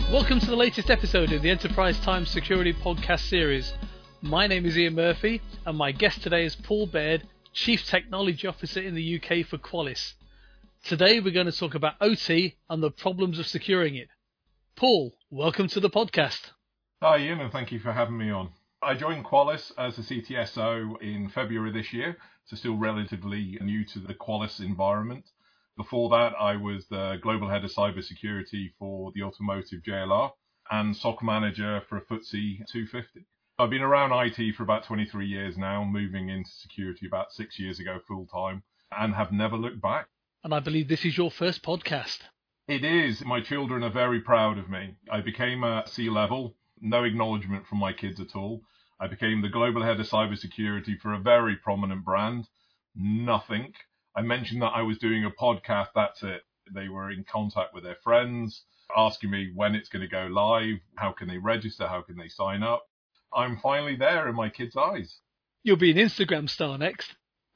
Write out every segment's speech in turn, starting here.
Welcome to the latest episode of the Enterprise Times Security Podcast series. My name is Ian Murphy, and my guest today is Paul Baird, Chief Technology Officer in the UK for Qualys. Today we're going to talk about OT and the problems of securing it. Paul, welcome to the podcast. Hi Ian, and thank you for having me on. I joined Qualys as a CTSO in February this year, so still relatively new to the Qualys environment. Before that, I was the Global Head of Cybersecurity for the Automotive JLR and SOC Manager for a FTSE 250. I've been around IT for about 23 years now, moving into security about 6 years ago full time, and have never looked back. And I believe this is your first podcast. It is. My children are very proud of me. I became a C-level, no acknowledgement from my kids at all. I became the Global Head of Cybersecurity for a very prominent brand. Nothing. I mentioned that I was doing a podcast, that's it. They were in contact with their friends, asking me when it's going to go live, how can they register, how can they sign up. I'm finally there in my kids' eyes. You'll be an Instagram star next.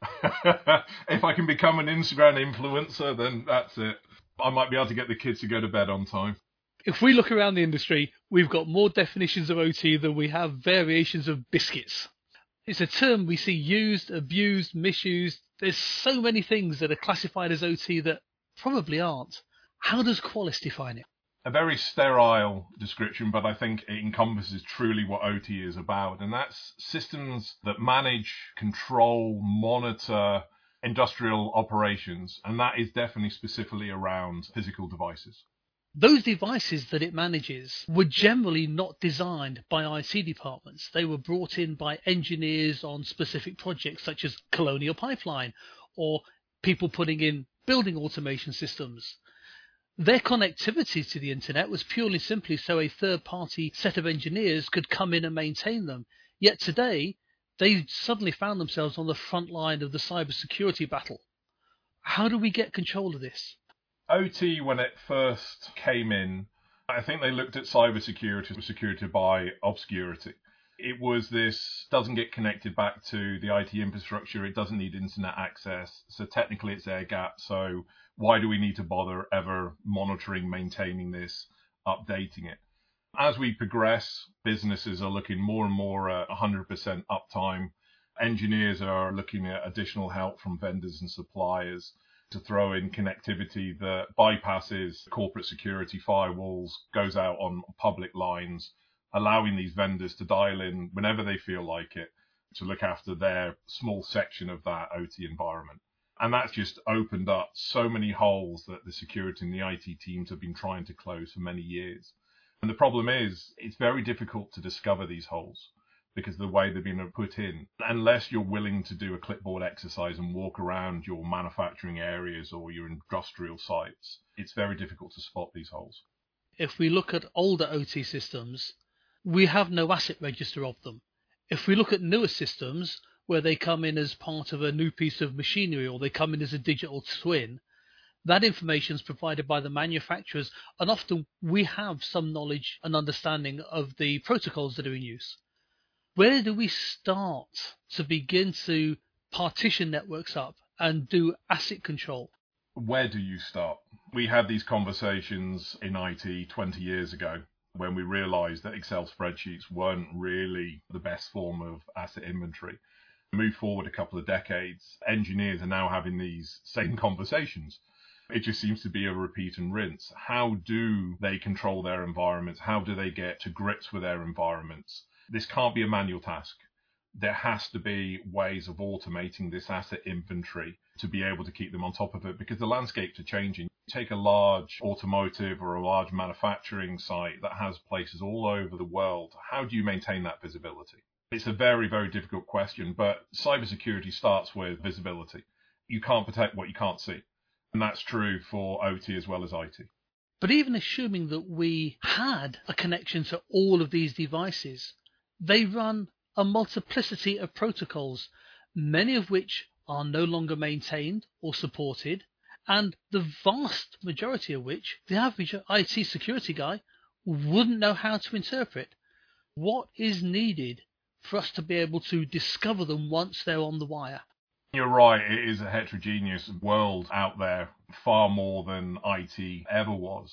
If I can become an Instagram influencer, then that's it. I might be able to get the kids to go to bed on time. If we look around the industry, we've got more definitions of OT than we have variations of biscuits. It's a term we see used, abused, misused. There's so many things that are classified as OT that probably aren't. How does Qualys define it? A very sterile description, but I think it encompasses truly what OT is about. And that's systems that manage, control, monitor industrial operations. And that is definitely specifically around physical devices. Those devices that it manages were generally not designed by IT departments. They were brought in by engineers on specific projects such as Colonial Pipeline or people putting in building automation systems. Their connectivity to the internet was purely simply so a third-party set of engineers could come in and maintain them. Yet today, they suddenly found themselves on the front line of the cybersecurity battle. How do we get control of this? OT, when it first came in, I think they looked at cybersecurity, security by obscurity. It was this, doesn't get connected back to the IT infrastructure, it doesn't need internet access, so technically it's air gap, so why do we need to bother ever monitoring, maintaining this, updating it? As we progress, businesses are looking more and more at 100% uptime. Engineers are looking at additional help from vendors and suppliers to throw in connectivity that bypasses corporate security firewalls, goes out on public lines, allowing these vendors to dial in whenever they feel like it to look after their small section of that OT environment. And that's just opened up so many holes that the security and the IT teams have been trying to close for many years. And the problem is, it's very difficult to discover these holes because of the way they've been put in. Unless you're willing to do a clipboard exercise and walk around your manufacturing areas or your industrial sites, it's very difficult to spot these holes. If we look at older OT systems, we have no asset register of them. If we look at newer systems, where they come in as part of a new piece of machinery or they come in as a digital twin, that information is provided by the manufacturers, and often we have some knowledge and understanding of the protocols that are in use. Where do we start to begin to partition networks up and do asset control? Where do you start? We had these conversations in IT 20 years ago when we realized that Excel spreadsheets weren't really the best form of asset inventory. Move forward a couple of decades, engineers are now having these same conversations. It just seems to be a repeat and rinse. How do they control their environments? How do they get to grips with their environments? This can't be a manual task. There has to be ways of automating this asset inventory to be able to keep them on top of it because the landscapes are changing. Take a large automotive or a large manufacturing site that has places all over the world. How do you maintain that visibility? It's a very, very difficult question, but cybersecurity starts with visibility. You can't protect what you can't see. And that's true for OT as well as IT. But even assuming that we had a connection to all of these devices, they run a multiplicity of protocols, many of which are no longer maintained or supported, and the vast majority of which the average IT security guy wouldn't know how to interpret. What is needed for us to be able to discover them once they're on the wire? You're right, it is a heterogeneous world out there, far more than IT ever was.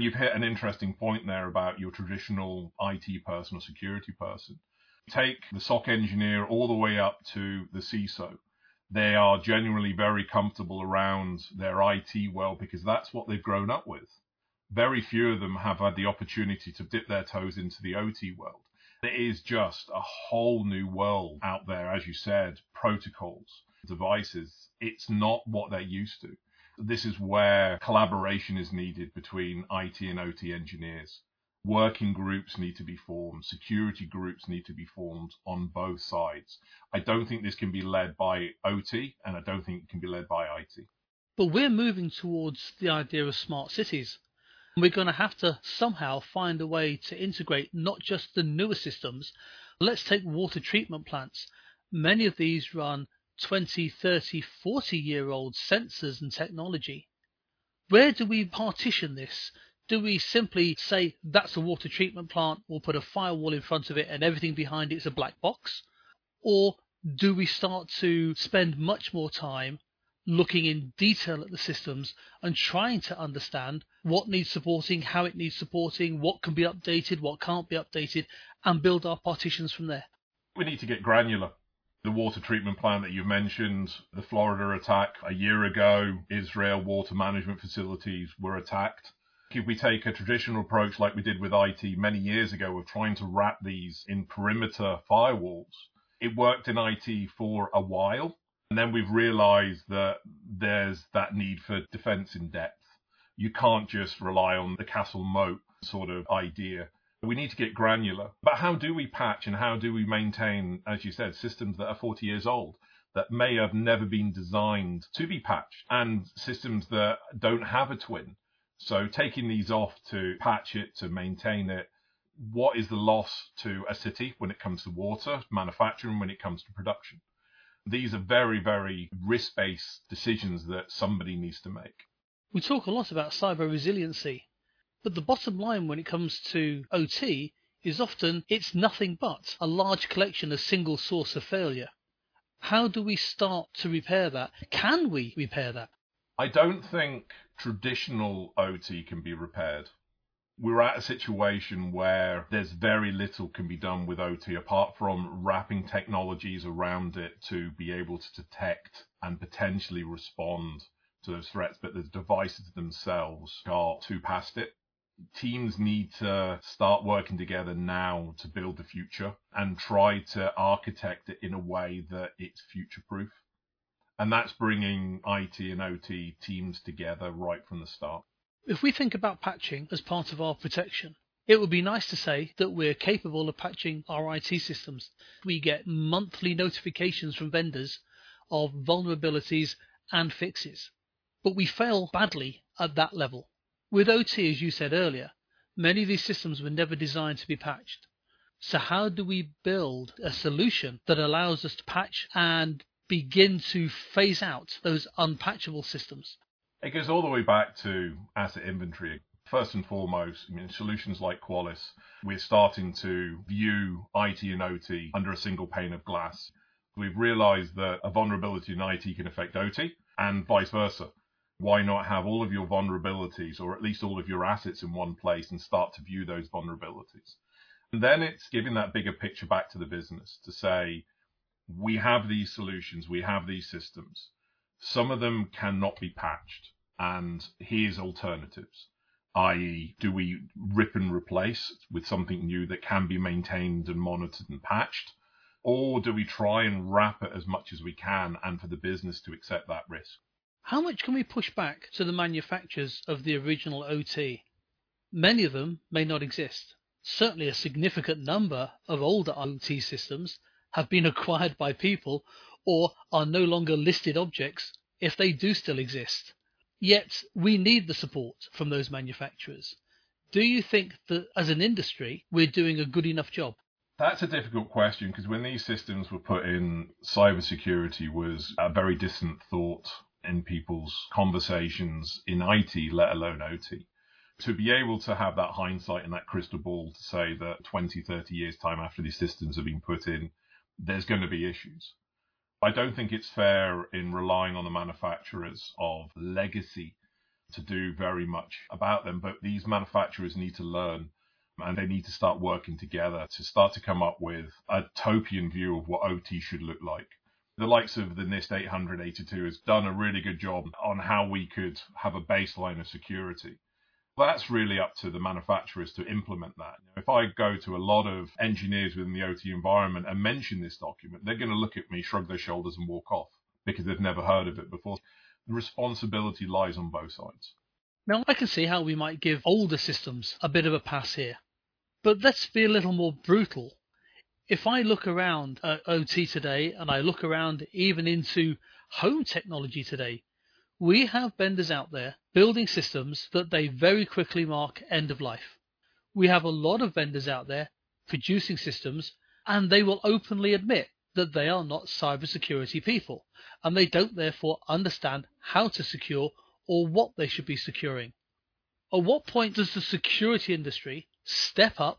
You've hit an interesting point there about your traditional IT person or security person. Take the SOC engineer all the way up to the CISO. They are genuinely very comfortable around their IT world because that's what they've grown up with. Very few of them have had the opportunity to dip their toes into the OT world. It is just a whole new world out there, as you said, protocols, devices. It's not what they're used to. This is where collaboration is needed between IT and OT engineers. Working groups need to be formed. Security groups need to be formed on both sides. I don't think this can be led by OT, and I don't think it can be led by IT. But we're moving towards the idea of smart cities. We're going to have to somehow find a way to integrate not just the newer systems. Let's take water treatment plants. Many of these run 20, 30, 40-year-old sensors and technology. Where do we partition this? Do we simply say that's a water treatment plant, we'll put a firewall in front of it and everything behind it is a black box? Or do we start to spend much more time looking in detail at the systems and trying to understand what needs supporting, how it needs supporting, what can be updated, what can't be updated, and build our partitions from there? We need to get granular. The water treatment plant that you've mentioned, the Florida attack a year ago, Israel water management facilities were attacked. If we take a traditional approach like we did with IT many years ago of trying to wrap these in perimeter firewalls, it worked in IT for a while. And then we've realized that there's that need for defense in depth. You can't just rely on the castle moat sort of idea. We need to get granular. But how do we patch and how do we maintain, as you said, systems that are 40 years old, that may have never been designed to be patched, and systems that don't have a twin? So taking these off to patch it, to maintain it, what is the loss to a city when it comes to water, manufacturing, when it comes to production? These are very, very risk-based decisions that somebody needs to make. We talk a lot about cyber resiliency, but the bottom line when it comes to OT is often it's nothing but a large collection of single source of failure. How do we start to repair that? Can we repair that? I don't think traditional OT can be repaired. We're at a situation where there's very little can be done with OT apart from wrapping technologies around it to be able to detect and potentially respond to those threats, but the devices themselves are too past it. Teams need to start working together now to build the future and try to architect it in a way that it's future-proof. And that's bringing IT and OT teams together right from the start. If we think about patching as part of our protection, it would be nice to say that we're capable of patching our IT systems. We get monthly notifications from vendors of vulnerabilities and fixes, but we fail badly at that level. With OT, as you said earlier, many of these systems were never designed to be patched. So how do we build a solution that allows us to patch and begin to phase out those unpatchable systems? It goes all the way back to asset inventory. First and foremost, solutions like Qualys, we're starting to view IT and OT under a single pane of glass. We've realized that a vulnerability in IT can affect OT and vice versa. Why not have all of your vulnerabilities, or at least all of your assets, in one place and start to view those vulnerabilities? And then it's giving that bigger picture back to the business to say, we have these solutions, we have these systems. Some of them cannot be patched, and here's alternatives, i.e., do we rip and replace with something new that can be maintained and monitored and patched, or do we try and wrap it as much as we can and for the business to accept that risk? How much can we push back to the manufacturers of the original OT? Many of them may not exist. Certainly a significant number of older OT systems have been acquired by people or are no longer listed objects if they do still exist. Yet we need the support from those manufacturers. Do you think that as an industry we're doing a good enough job? That's a difficult question because when these systems were put in, cybersecurity was a very distant thought in people's conversations in IT, let alone OT. To be able to have that hindsight and that crystal ball to say that 20, 30 years time after these systems have been put in, there's going to be issues. I don't think it's fair in relying on the manufacturers of legacy to do very much about them. But these manufacturers need to learn, and they need to start working together to start to come up with a utopian view of what OT should look like. The likes of the NIST 882 has done a really good job on how we could have a baseline of security. That's really up to the manufacturers to implement that. If I go to a lot of engineers within the OT environment and mention this document, they're going to look at me, shrug their shoulders and walk off because they've never heard of it before. The responsibility lies on both sides. Now, I can see how we might give older systems a bit of a pass here. But let's be a little more brutal. If I look around at OT today, and I look around even into home technology today, we have vendors out there building systems that they very quickly mark end of life. We have a lot of vendors out there producing systems, and they will openly admit that they are not cybersecurity people, and they don't therefore understand how to secure or what they should be securing. At what point does the security industry step up,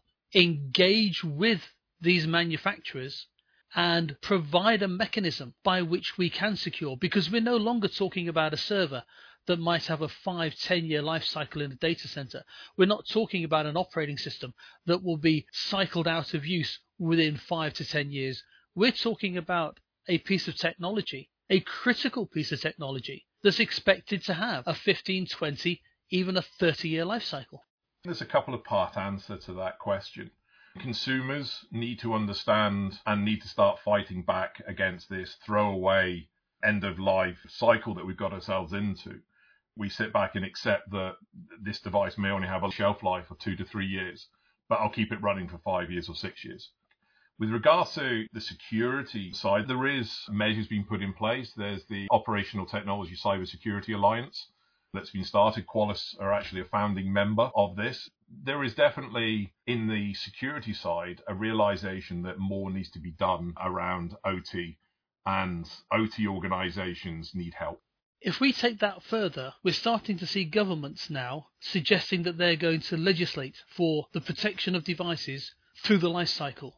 engage with these manufacturers, and provide a mechanism by which we can secure? Because we're no longer talking about a server that might have a 5-10 year life cycle in a data center. We're not talking about an operating system that will be cycled out of use within 5 to 10 years. We're talking about a piece of technology, a critical piece of technology that's expected to have a 15, 20, even a 30-year life cycle. There's a couple of part answer to that question. Consumers need to understand and need to start fighting back against this throwaway end-of-life cycle that we've got ourselves into. We sit back and accept that this device may only have a shelf life of 2 to 3 years, but I'll keep it running for 5 years or 6 years. With regards to the security side, there is measures being put in place. There's the Operational Technology Cybersecurity Alliance that's been started. Qualys are actually a founding member of this. There is definitely, in the security side, a realization that more needs to be done around OT, and OT organizations need help. If we take that further, we're starting to see governments now suggesting that they're going to legislate for the protection of devices through the life cycle.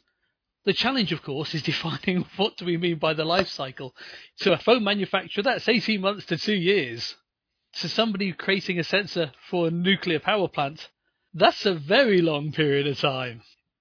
The challenge, of course, is defining what do we mean by the life cycle. To a phone manufacturer, that's 18 months to 2 years. To somebody creating a sensor for a nuclear power plant, that's a very long period of time.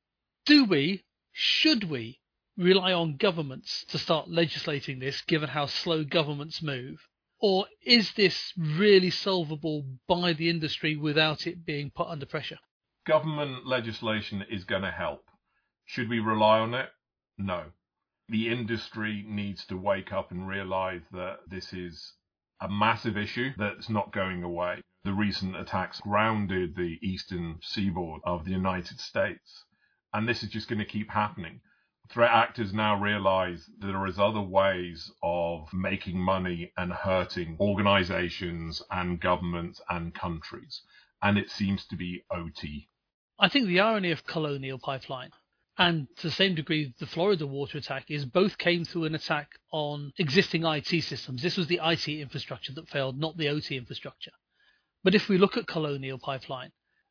Should we rely on governments to start legislating this, given how slow governments move? Or is this really solvable by the industry without it being put under pressure? Government legislation is going to help. Should we rely on it? No. The industry needs to wake up and realize that this is a massive issue that's not going away. The recent attacks grounded the eastern seaboard of the United States, and this is just going to keep happening. Threat actors now realize that there is other ways of making money and hurting organizations and governments and countries, and it seems to be OT. I think the irony of Colonial Pipeline, and to the same degree the Florida water attack, is both came through an attack on existing IT systems. This was the IT infrastructure that failed, not the OT infrastructure. But if we look at Colonial Pipeline,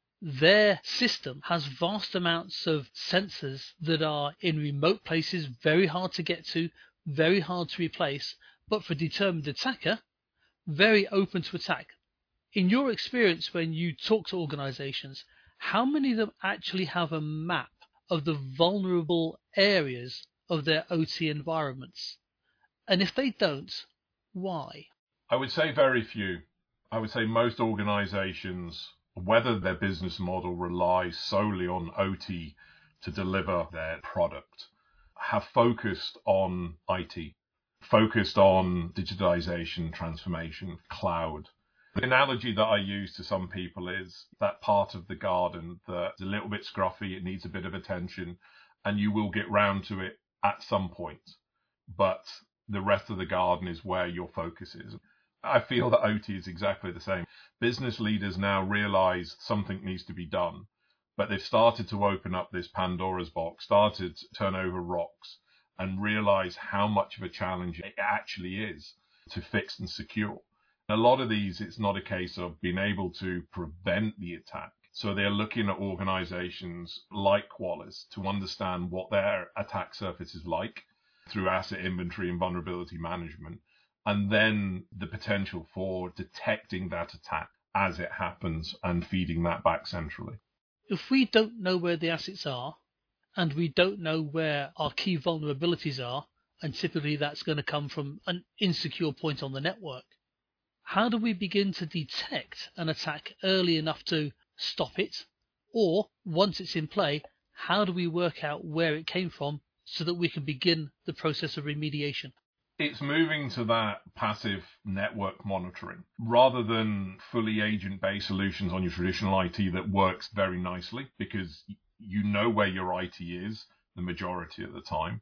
their system has vast amounts of sensors that are in remote places, very hard to get to, very hard to replace, but for a determined attacker, very open to attack. In your experience, when you talk to organizations, how many of them actually have a map of the vulnerable areas of their OT environments? And if they don't, why? I would say very few. I would say most organizations, whether their business model relies solely on OT to deliver their product, have focused on IT, focused on digitization, transformation, cloud. The analogy that I use to some people is that part of the garden that's a little bit scruffy, it needs a bit of attention, and you will get round to it at some point. But the rest of the garden is where your focus is. I feel that OT is exactly the same. Business leaders now realize something needs to be done, but they've started to open up this Pandora's box, started to turn over rocks, and realize how much of a challenge it actually is to fix and secure. A lot of these, it's not a case of being able to prevent the attack. So they're looking at organizations like Qualys to understand what their attack surface is like through asset inventory and vulnerability management, and then the potential for detecting that attack as it happens and feeding that back centrally. If we don't know where the assets are, and we don't know where our key vulnerabilities are, and typically that's going to come from an insecure point on the network, how do we begin to detect an attack early enough to stop it? Or, once it's in play, how do we work out where it came from so that we can begin the process of remediation? It's moving to that passive network monitoring rather than fully agent-based solutions on your traditional IT that works very nicely because you know where your IT is the majority of the time.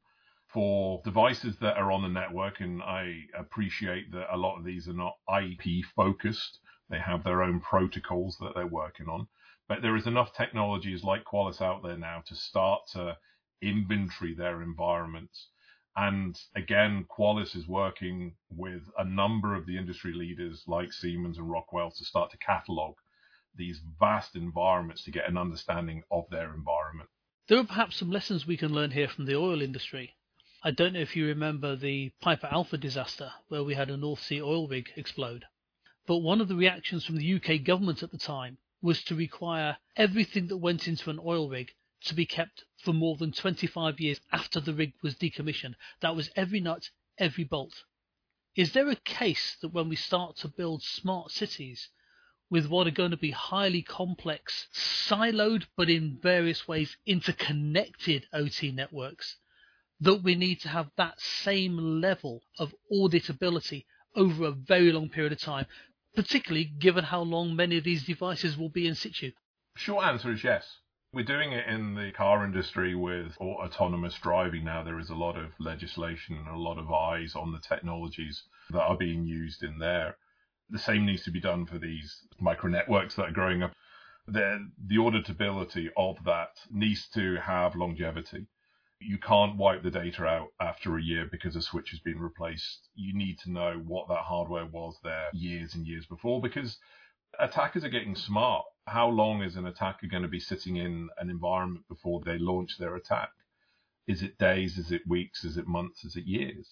For devices that are on the network, and I appreciate that a lot of these are not IP focused, they have their own protocols that they're working on, but there is enough technologies like Qualys out there now to start to inventory their environments. And again, Qualys is working with a number of the industry leaders like Siemens and Rockwell to start to catalog these vast environments to get an understanding of their environment. There are perhaps some lessons we can learn here from the oil industry. I don't know if you remember the Piper Alpha disaster where we had a North Sea oil rig explode. But one of the reactions from the UK government at the time was to require everything that went into an oil rig to be kept for more than 25 years after the rig was decommissioned. That was every nut, every bolt. Is there a case that when we start to build smart cities with what are going to be highly complex, siloed, but in various ways interconnected OT networks, that we need to have that same level of auditability over a very long period of time, particularly given how long many of these devices will be in situ? Short answer is yes. We're doing it in the car industry with autonomous driving now. There is a lot of legislation and a lot of eyes on the technologies that are being used in there. The same needs to be done for these micro networks that are growing up. The auditability of that needs to have longevity. You can't wipe the data out after a year because a switch has been replaced. You need to know what that hardware was there years and years before, because attackers are getting smart. How long is an attacker going to be sitting in an environment before they launch their attack? Is it days? Is it weeks? Is it months? Is it years?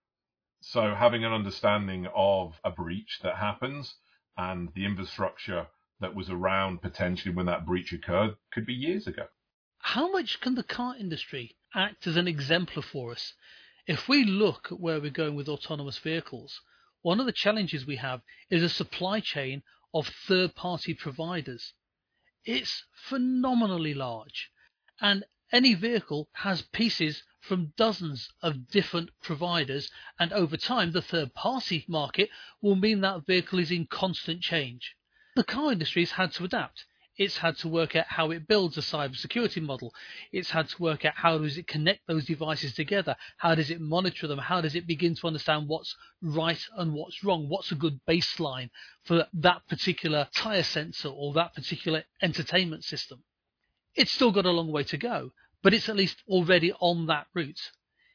So having an understanding of a breach that happens and the infrastructure that was around potentially when that breach occurred could be years ago. How much can the car industry act as an exemplar for us? If we look at where we're going with autonomous vehicles, one of the challenges we have is a supply chain of third-party providers. It's phenomenally large, and any vehicle has pieces from dozens of different providers, and over time the third-party market will mean that vehicle is in constant change. The car industry has had to adapt. It's had to work out how it builds a cybersecurity model. It's had to work out how does it connect those devices together. How does it monitor them? How does it begin to understand what's right and what's wrong? What's a good baseline for that particular tire sensor or that particular entertainment system? It's still got a long way to go, but it's at least already on that route.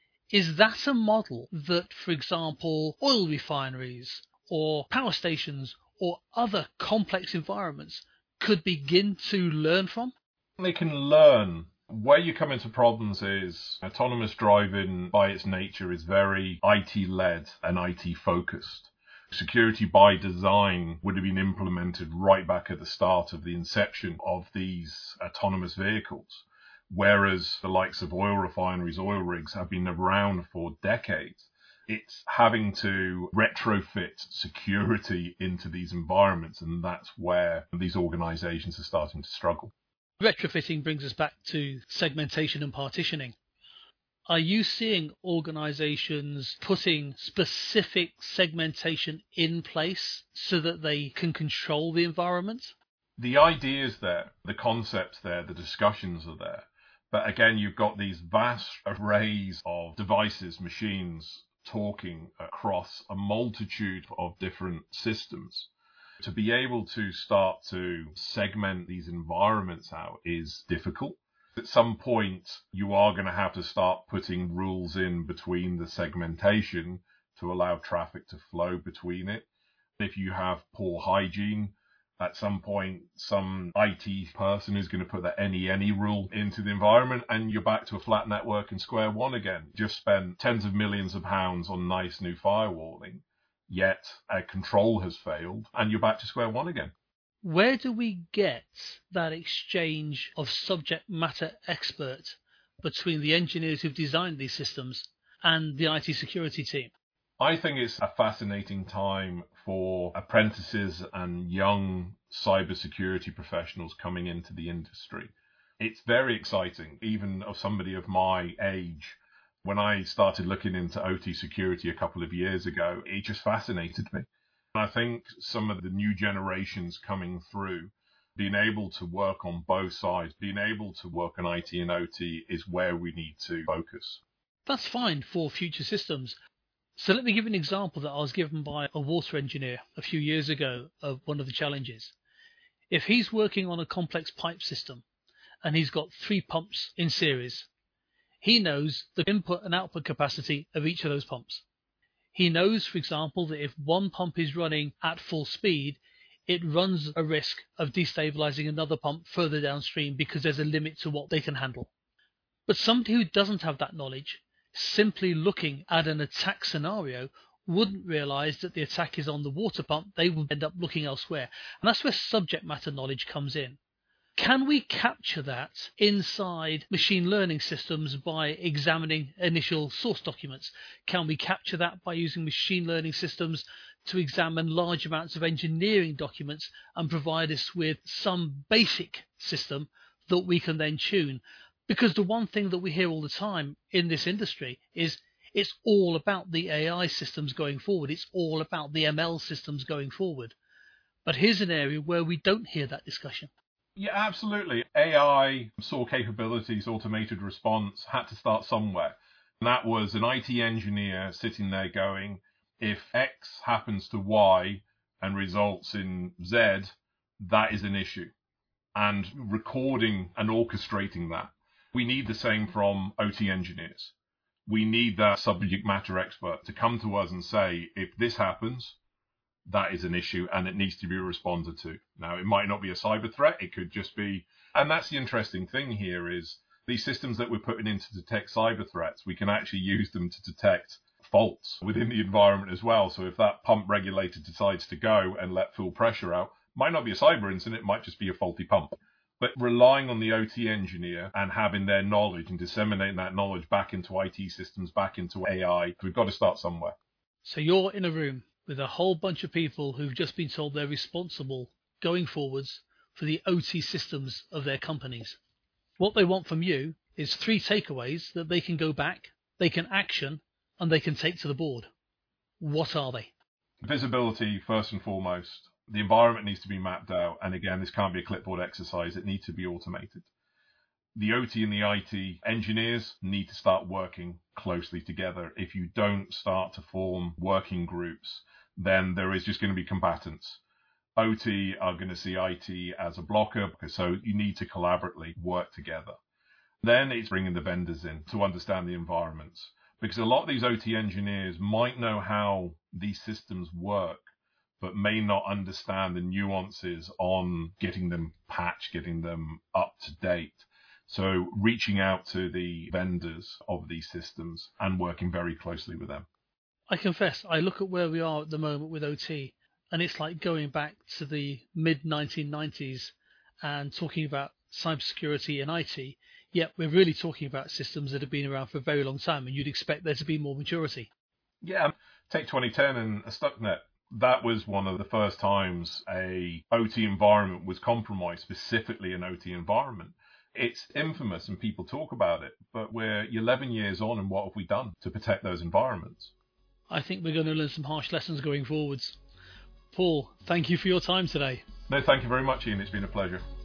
Is that a model that, for example, oil refineries or power stations or other complex environments could begin to learn from? They can learn. Where you come into problems is autonomous driving by its nature is very IT-led and IT-focused. Security by design would have been implemented right back at the start of the inception of these autonomous vehicles, whereas the likes of oil refineries, oil rigs have been around for decades. It's having to retrofit security into these environments, and that's where these organizations are starting to struggle. Retrofitting brings us back to segmentation and partitioning. Are you seeing organizations putting specific segmentation in place so that they can control the environment? The idea's there, the concept's there, the discussions are there. But again, you've got these vast arrays of devices, machines, talking across a multitude of different systems. To be able to start to segment these environments out is difficult. At some point, you are going to have to start putting rules in between the segmentation to allow traffic to flow between it. If you have poor hygiene, at some point, some IT person is going to put that any rule into the environment, and you're back to a flat network and square one again. Just spend tens of millions of pounds on nice new firewalling, yet a control has failed, and you're back to square one again. Where do we get that exchange of subject matter expert between the engineers who've designed these systems and the IT security team? I think it's a fascinating time for apprentices and young cybersecurity professionals coming into the industry. It's very exciting, even of somebody of my age. When I started looking into OT security a couple of years ago, it just fascinated me. I think some of the new generations coming through, being able to work on both sides, being able to work on IT and OT is where we need to focus. That's fine for future systems. So let me give you an example that I was given by a water engineer a few years ago of one of the challenges. If he's working on a complex pipe system and he's got 3 pumps in series, he knows the input and output capacity of each of those pumps. He knows, for example, that if one pump is running at full speed, it runs a risk of destabilizing another pump further downstream because there's a limit to what they can handle. But somebody who doesn't have that knowledge, simply looking at an attack scenario, wouldn't realize that the attack is on the water pump. They would end up looking elsewhere. And that's where subject matter knowledge comes in. Can we capture that inside machine learning systems by examining initial source documents? Can we capture that by using machine learning systems to examine large amounts of engineering documents and provide us with some basic system that we can then tune? Because the one thing that we hear all the time in this industry is it's all about the AI systems going forward. It's all about the ML systems going forward. But here's an area where we don't hear that discussion. Yeah, absolutely. AI saw capabilities, automated response, had to start somewhere. And that was an IT engineer sitting there going, if X happens to Y and results in Z, that is an issue. And recording and orchestrating that. We need the same from OT engineers. We need that subject matter expert to come to us and say, if this happens, that is an issue and it needs to be responded to. Now, it might not be a cyber threat. It could just be, and that's the interesting thing here is these systems that we're putting in to detect cyber threats, we can actually use them to detect faults within the environment as well. So if that pump regulator decides to go and let full pressure out, might not be a cyber incident, it might just be a faulty pump. But relying on the OT engineer and having their knowledge and disseminating that knowledge back into IT systems, back into AI, we've got to start somewhere. So you're in a room with a whole bunch of people who've just been told they're responsible going forwards for the OT systems of their companies. What they want from you is 3 takeaways that they can go back, they can action, and they can take to the board. What are they? Visibility, first and foremost. The environment needs to be mapped out. And again, this can't be a clipboard exercise. It needs to be automated. The OT and the IT engineers need to start working closely together. If you don't start to form working groups, then there is just going to be combatants. OT are going to see IT as a blocker, so you need to collaboratively work together. Then it's bringing the vendors in to understand the environments, because a lot of these OT engineers might know how these systems work, but may not understand the nuances on getting them patched, getting them up to date. So reaching out to the vendors of these systems and working very closely with them. I confess, I look at where we are at the moment with OT, and it's like going back to the mid-1990s and talking about cybersecurity and IT, yet we're really talking about systems that have been around for a very long time, and you'd expect there to be more maturity. Yeah, take 2010 and a Stuxnet. That was one of the first times a OT environment was compromised, specifically an OT environment. It's infamous and people talk about it, but we're 11 years on, and what have we done to protect those environments? I think we're going to learn some harsh lessons going forwards. Paul, thank you for your time today. No, thank you very much, Ian. It's been a pleasure.